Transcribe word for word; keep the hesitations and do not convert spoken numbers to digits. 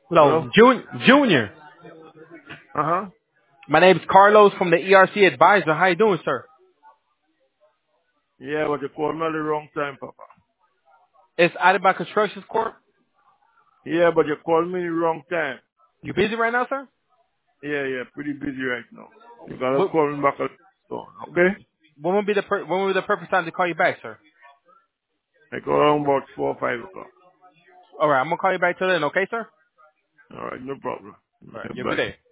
Hello, Hello? Jun- Junior. Uh-huh. My name is Carlos from the E R C Advisor. How you doing, sir? Yeah, but you called me at the wrong time, Papa. It's Adebayo Constructions Corp. Yeah, but you called me the wrong time. You busy right now, sir? Yeah, yeah, pretty busy right now. You gotta What, call me back at soon, okay? when will be the per- when will be the perfect time to call you back, sir? Like around about four or five o'clock. All right, I'm gonna call you back till then, okay, sir? All right, no problem. All right, Yeah, you have a good bye. day.